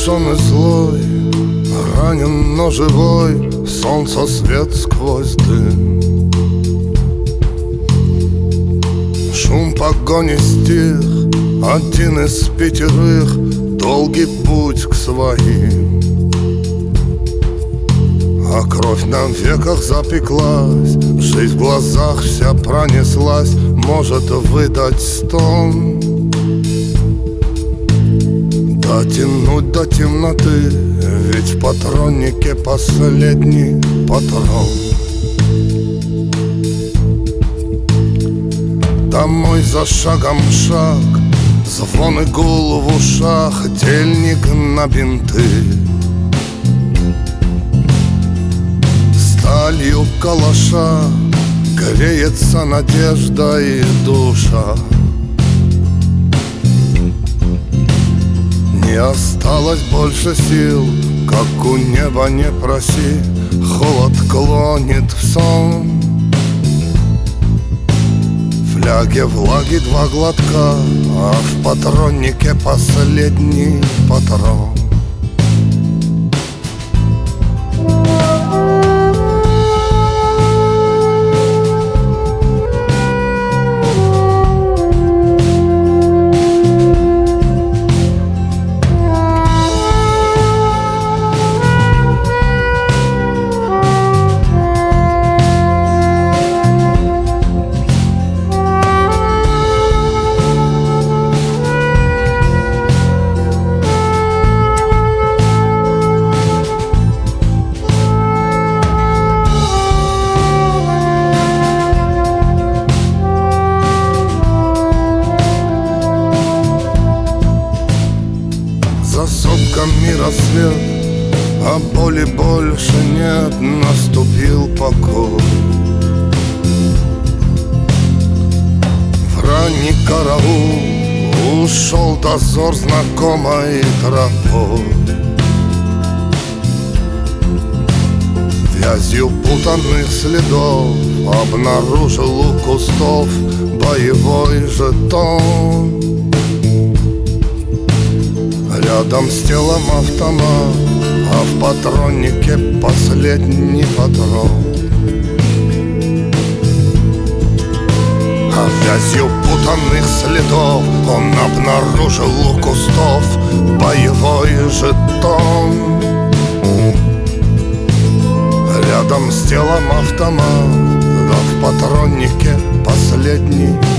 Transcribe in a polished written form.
Взбешенный злой, ранен, но живой, солнце свет сквозь дым. Шум погони стих, один из 5, долгий путь к своим. А кровь на веках запеклась, жизнь в глазах вся пронеслась, может выдать стон. Дотянуть до темноты, ведь в патроннике последний патрон. Домой за шагом шаг, звон и гул в ушах, тельник на бинты. Сталью калаша греется надежда и душа. Не осталось больше сил, как у неба не проси, холод клонит в сон. В фляге влаги 2 глотка, а в патроннике последний патрон. За сотками рассвет, а боли больше нет, наступил покой. В ранний караул ушел дозор знакомой тропой. Вязью путанных следов обнаружил у кустов боевой жетон. Рядом с телом автомат, а в патроннике последний патрон. А вязью путанных следов он обнаружил у кустов боевой жетон. Рядом с телом автомат, а в патроннике последний